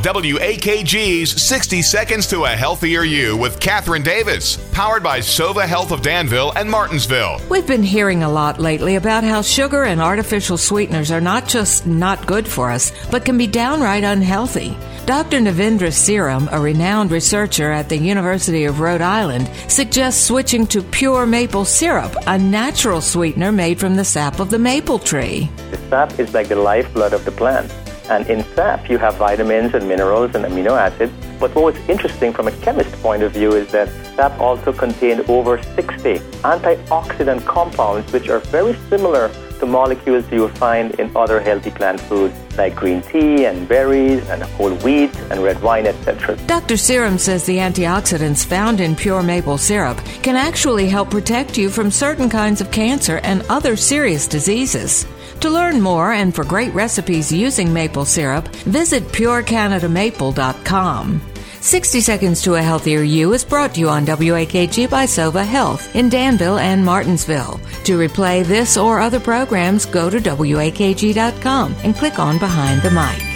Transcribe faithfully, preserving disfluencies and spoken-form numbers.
W A K G's sixty Seconds to a Healthier You with Catherine Davis, powered by Sova Health of Danville and Martinsville. We've been hearing a lot lately about how sugar and artificial sweeteners are not just not good for us, but can be downright unhealthy. Doctor Navindra Seeram, a renowned researcher at the University of Rhode Island, suggests switching to pure maple syrup, a natural sweetener made from the sap of the maple tree. The sap is like the lifeblood of the plant. And in sap, you have vitamins and minerals and amino acids. But what was interesting from a chemist point of view is that sap also contained over sixty antioxidant compounds, which are very similar to molecules you will find in other healthy plant foods like green tea and berries and whole wheat and red wine, et cetera. Doctor Seeram says the antioxidants found in pure maple syrup can actually help protect you from certain kinds of cancer and other serious diseases. To learn more and for great recipes using maple syrup, visit pure canada maple dot com. sixty Seconds to a Healthier You is brought to you on W A K G by Sova Health in Danville and Martinsville. To replay this or other programs, go to W A K G dot com and click on Behind the Mic.